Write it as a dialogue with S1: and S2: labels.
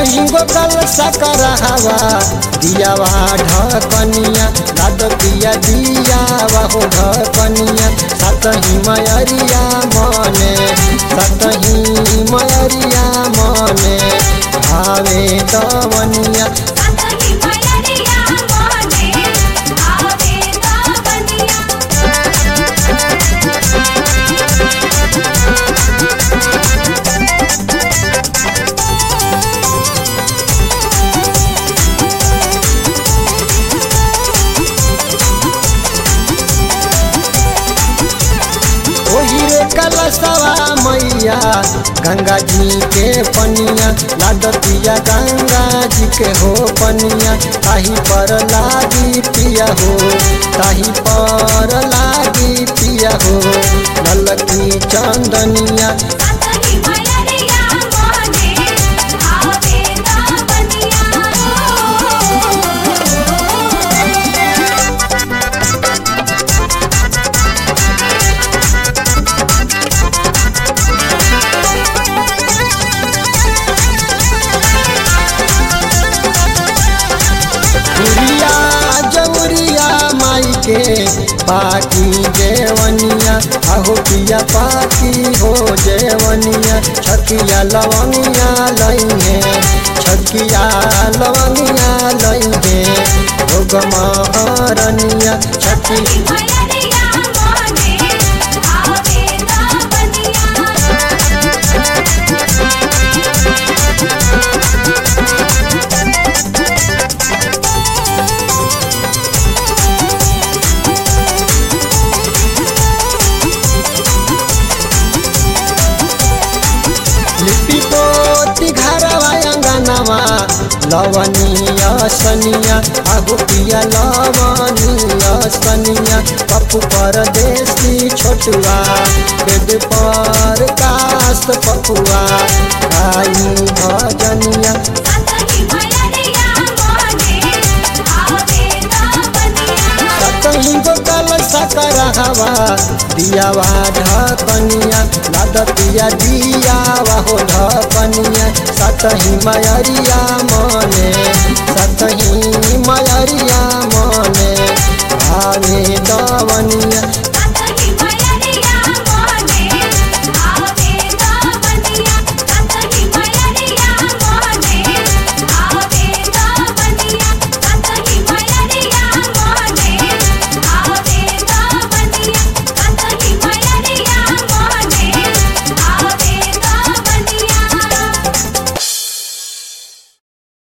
S1: सतही गो कलसा करहवा दियावा ढकनिया लाद पिया दियावा हो ढकनिया सतही मयरिया मने सतही मयरिया मने भावे दवनिया कलसवा मैया गंगा जी के पनिया लादतिया गंगा जी के हो पनिया ताही पर लागी पिया हो ताही पर लागी पिया हो ललकी चंदनिया के पाकी जेवनिया आहो पिया पाकी हो जेवनिया छकिया लवंगिया लइहे छकिया लवंगिया लइहे भोगमा अरनिया छकी लवनिया सनिया आगो पिया लवनिया सनिया पप्पू परदेसी छोटुआ बेद पर कास्त पपुआ गाई भजनिया सतही गो कलसा करहवा दियावा ढकनिया लादतिया दियावा हो ढकनिया सतही मयरिया मने सतही मयरिया मने भावे दवनिया।